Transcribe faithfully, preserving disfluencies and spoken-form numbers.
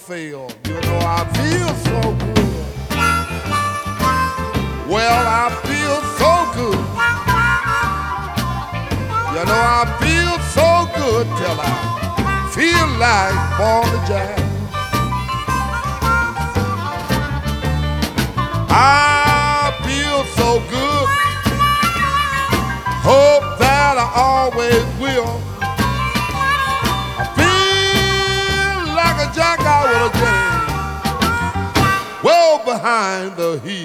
fail. You know I feel so good. Well, I feel so good. You know I feel so good till I feel like Barney Jack. I feel so good. Hope that I always will. I feel like a jack out with a Jenny, well behind the heel.